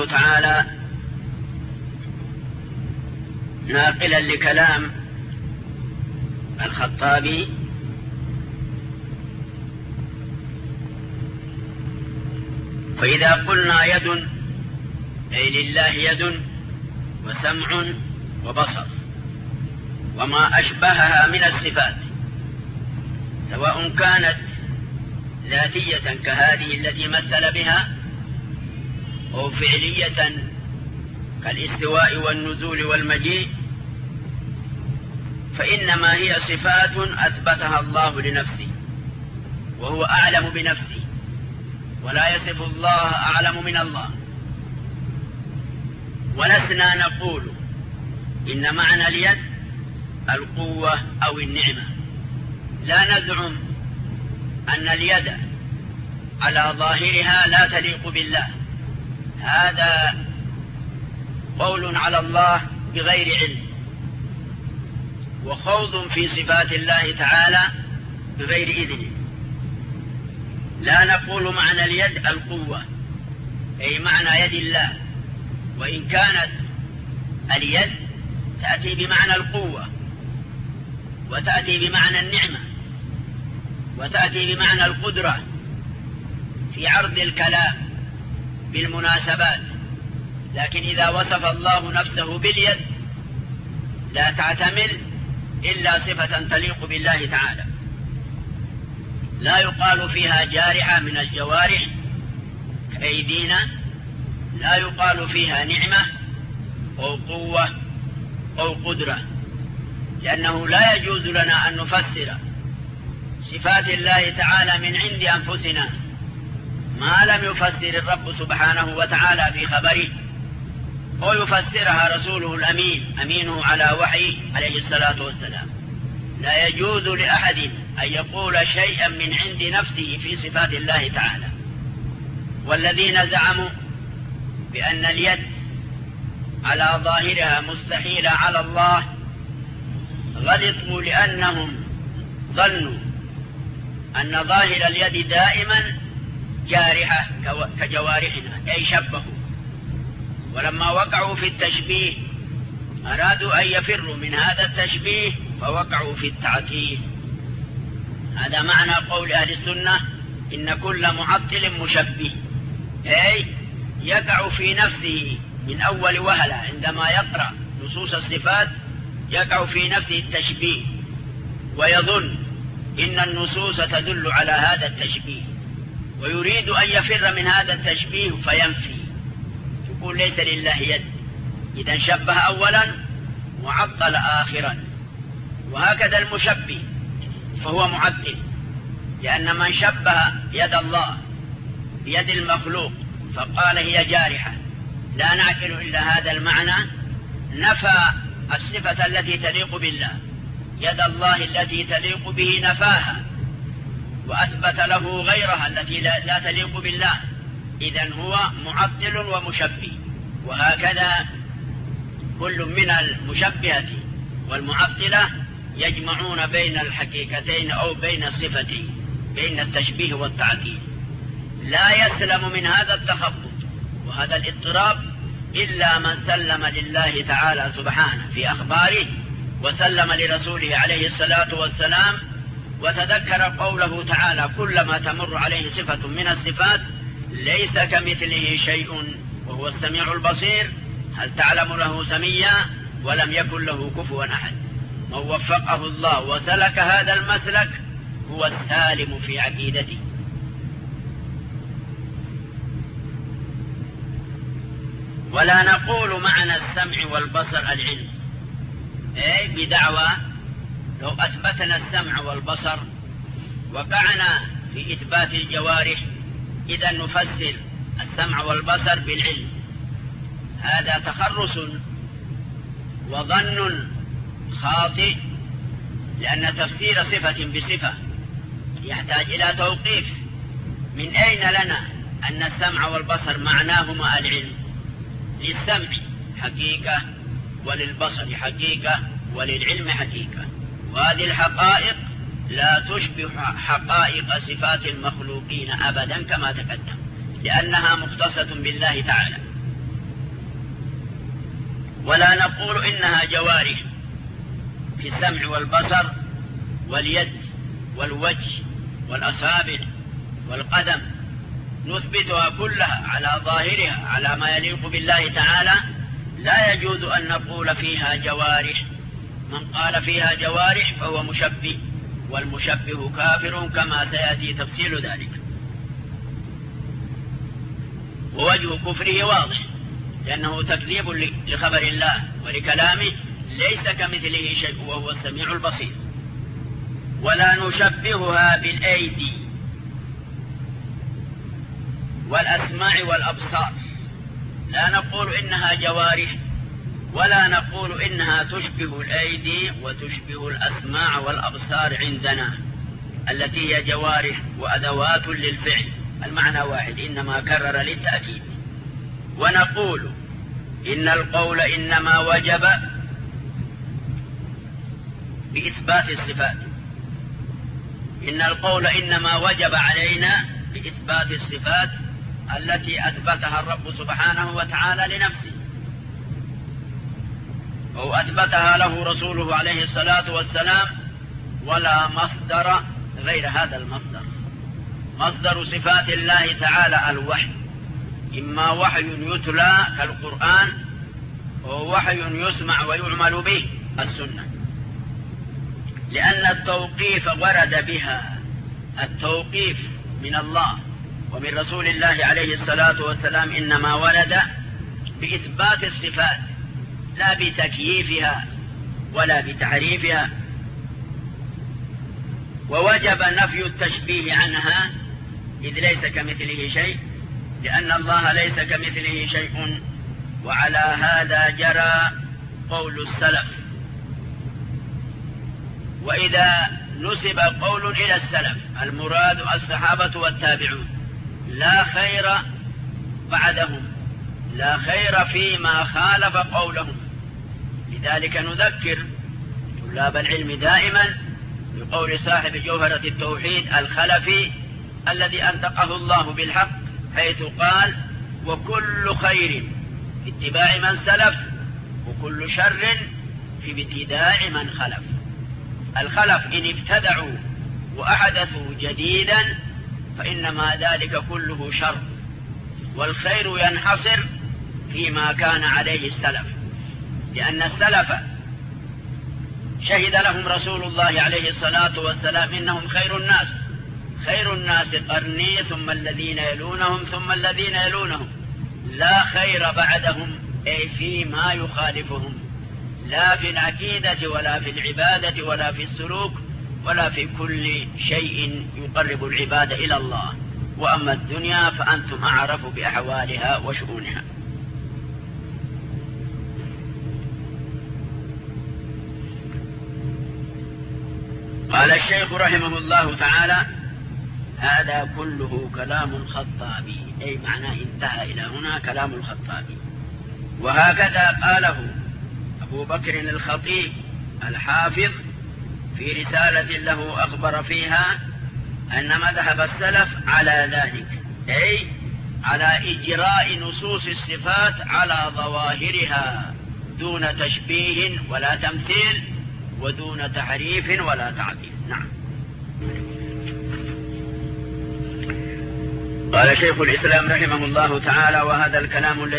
تعالى ناقلا لكلام الخطابي: فإذا قلنا يد أي لله يد وسمع وبصر وما أشبهها من الصفات، سواء كانت ذاتية كهذه التي مثل بها أو فعلية كالاستواء والنزول والمجيء، فإنما هي صفات أثبتها الله لنفسه وهو أعلم بنفسه، ولا يصف الله أعلم من الله. ولسنا نقول إن معنى اليد القوة أو النعمة، لا نزعم أن اليد على ظاهرها لا تليق بالله، هذا قول على الله بغير علم وخوض في صفات الله تعالى بغير إذنه. لا نقول معنى اليد القوة أي معنى يد الله، وإن كانت اليد تأتي بمعنى القوة وتأتي بمعنى النعمة وتأتي بمعنى القدرة في عرض الكلام بالمناسبات، لكن إذا وصف الله نفسه باليد لا تعتمل إلا صفة تليق بالله تعالى، لا يقال فيها جارحة من الجوارح كأيدينا، لا يقال فيها نعمة أو قوة أو قدرة، لأنه لا يجوز لنا أن نفسر صفات الله تعالى من عند أنفسنا ما لم يفسر الرب سبحانه وتعالى في خبره أو يفسرها رسوله الأمين أمينه على وحيه عليه الصلاة والسلام. لا يجوز لأحد أن يقول شيئا من عند نفسه في صفات الله تعالى. والذين زعموا بأن اليد على ظاهرها مستحيلة على الله غلطوا، لأنهم ظنوا أن ظاهر اليد دائما جارحة كجوارحنا أي شبهوا، ولما وقعوا في التشبيه أرادوا أن يفروا من هذا التشبيه فوقعوا في التعطيل. هذا معنى قول أهل السنة: إن كل معطل مشبه، أي يقع في نفسه من أول وهلة عندما يقرأ نصوص الصفات يقع في نفسه التشبيه ويظن إن النصوص تدل على هذا التشبيه ويريد أن يفر من هذا التشبيه فينفي، يقول ليس لله يد، إذا شبه أولا وعطل آخرا. وهكذا المشبه فهو معطل، لأن من شبه يد الله بيد المخلوق فقال هي جارحة لا نعقل إلا هذا المعنى، نفى الصفة التي تليق بالله، يد الله التي تليق به نفاها وأثبت له غيرها التي لا تليق بالله، إذن هو معطل ومشبه. وهكذا كل من المشبهة والمعطلة يجمعون بين الحقيقتين أو بين الصفتين، بين التشبيه والتعطيل. لا يسلم من هذا التخبط وهذا الاضطراب إلا من سلم لله تعالى سبحانه في أخباره وسلم لرسوله عليه الصلاة والسلام، وتذكر قوله تعالى: كلما تمر عليه صفة من الصفات ليس كمثله شيء وهو السميع البصير، هل تعلم له سميا ولم يكن له كفوا أحد. من وفقه الله وسلك هذا المسلك هو السالم في عقيدته. ولا نقول معنى السمع والبصر العلم، أي بدعوى لو أثبتنا السمع والبصر وقعنا في إثبات الجوارح إذا نفسر السمع والبصر بالعلم. هذا تخرص وظن خاطئ، لأن تفسير صفة بصفة يحتاج إلى توقيف. من أين لنا أن السمع والبصر معناهما العلم؟ للسمع حقيقة وللبصر حقيقة وللعلم حقيقة، وهذه الحقائق لا تشبه حقائق صفات المخلوقين أبدا كما تقدم، لأنها مختصة بالله تعالى. ولا نقول إنها جوارح في السمع والبصر واليد والوجه والأصابع والقدم، نثبتها كلها على ظاهرها على ما يليق بالله تعالى. لا يجوز أن نقول فيها جوارح. من قال فيها جوارح فهو مشبه، والمشبه كافر كما سيأتي تفصيل ذلك. ووجه كفره واضح، لأنه تكذيب لخبر الله ولكلامه، ليس كمثله شيء وهو السميع البصير. ولا نشبهها بالأيدي والأسماع والأبصار، لا نقول إنها جوارح، ولا نقول إنها تشبه الأيدي وتشبه الأسماع والأبصار عندنا التي هي جوارح وأدوات للفعل، المعنى واحد إنما كرر للتأكيد. ونقول إن القول إنما وجب بإثبات الصفات، إن القول إنما وجب علينا بإثبات الصفات التي أثبتها الرب سبحانه وتعالى لنفسه، أو أثبتها له رسوله عليه الصلاة والسلام، ولا مصدر غير هذا المصدر. مصدر صفات الله تعالى الوحي، إما وحي يتلى كالقرآن، أو وحي يسمع ويعمل به السنة، لأن التوقيف ورد بها، التوقيف من الله ومن رسول الله عليه الصلاة والسلام إنما ورد بإثبات الصفات لا بتكييفها ولا بتعريفها. ووجب نفي التشبيه عنها إذ ليس كمثله شيء، لأن الله ليس كمثله شيء، وعلى هذا جرى قول السلف. وإذا نسب قول إلى السلف المراد الصحابة والتابعون لا خير بعدهم، لا خير فيما خالف قولهم. لذلك نذكر طلاب العلم دائما بقول صاحب جوهرة التوحيد الخلفي الذي أنطقه الله بالحق، حيث قال: وكل خير في اتباع من سلف، وكل شر في ابتداع من خلف. الخلف إن ابتدعوا وأحدثوا جديدا فإنما ذلك كله شر، والخير ينحصر فيما كان عليه السلف، لأن السلف شهد لهم رسول الله عليه الصلاة والسلام إنهم خير الناس، خير الناس قرني ثم الذين يلونهم ثم الذين يلونهم، لا خير بعدهم أي فيما يخالفهم، لا في العقيدة ولا في العبادة ولا في السلوك ولا في كل شيء يقرب العباد إلى الله. وأما الدنيا فأنتم أعرف بأحوالها وشؤونها. قال الشيخ رحمه الله تعالى: هذا كله كلام الخطابي، أي معناه انتهى إلى هنا كلام الخطابي. وهكذا قاله أبو بكر الخطيب الحافظ في رسالة له أخبر فيها أن مذهب السلف على ذلك، أي على إجراء نصوص الصفات على ظواهرها دون تشبيه ولا تمثيل ودون تحريف ولا تعطيل. نعم. قال شيخ الإسلام رحمه الله تعالى: وهذا الكلام الذي